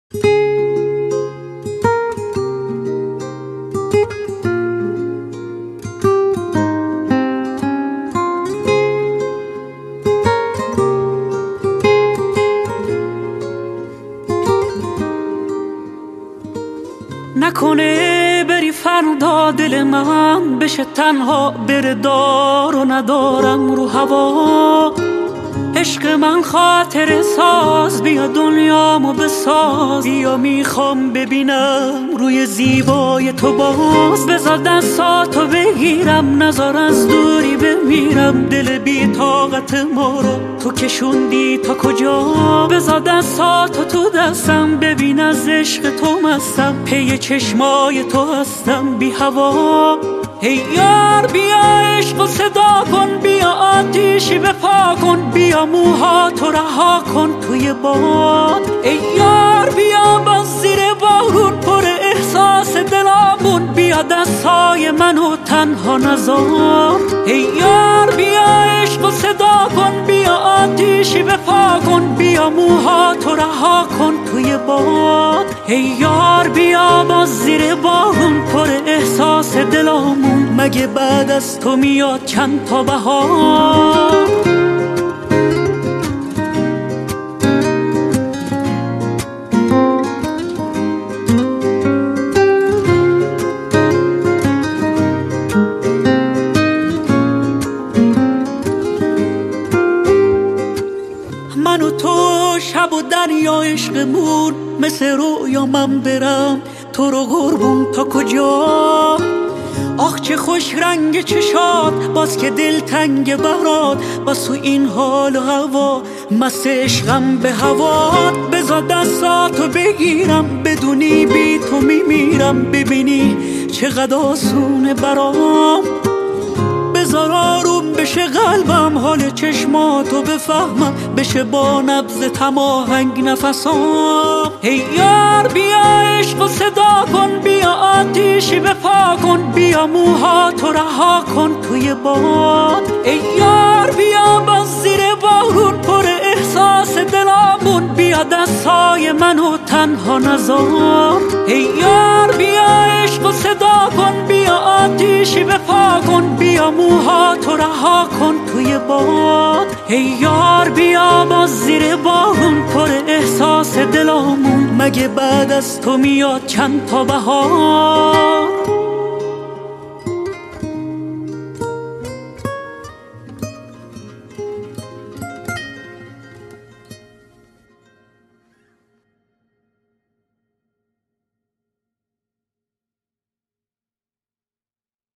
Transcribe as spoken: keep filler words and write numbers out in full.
نکنه بری فردا دل من بشه تنها، بره دار و ندارم رو هوا. عشق من خاطر ساز، بیا دنیامو بساز، بیا میخوام ببینم روی زیبای تو باز. بذار دستاتو بگیرم، نذار از دوری بمیرم، دل بی طاقت ما رو تو کشوندی تا کجا. بذار دستاتو تو دستم، ببین از عشق تو مستم، پی چشمای تو هستم بی هوا. ای یار بیا عشق و صدا کن، بیا آتیشی بپا کن، بیا موهاتو رها کن توی باد. ای یار بیا باز زیر بارون پر احساس دلامون، بیا دستای منو تنها نذار. ای یار بیا عشق و صدا کن، بیا آتیشی بپا کن، بیا موهاتو رها کن توی باد. ای یار بیا باز زیر بارون پر احساس دلامون، مگه بعد از تو میاد چند تا بهار. من و تو شب و دریا عشقمون، مثل رویا من برم تو رو قربون تا کجا. آخ چه خوش رنگ چشات، باز که دل تنگ برات، باز تو این حال و هوا مست عشقم به هوات. بذار دستاتو بگیرم، بدونی بی تو میمیرم، ببینی چقدر آسونه برام. بذار آروم بشه قلبم، حال چشماتو بفهمم، بشه با نبض تماهنگ نفسام. ای یار بیا عشق و صدا کن، بیا آتیشی بپا کن، بیا موهاتو رها کن توی باد. ای یار بیا باز زیر بارون پر احساس دلامون، بیا دستای منو تنها نذار. ای یار بیا عشق و صدا کن، بیا آتیشی بپا کن، بیا موهاتو رها کن توی باد. ای یار بیا باز زیر بارون پر احساس دلامون، مگه بعد از تو میاد چند تا بهار.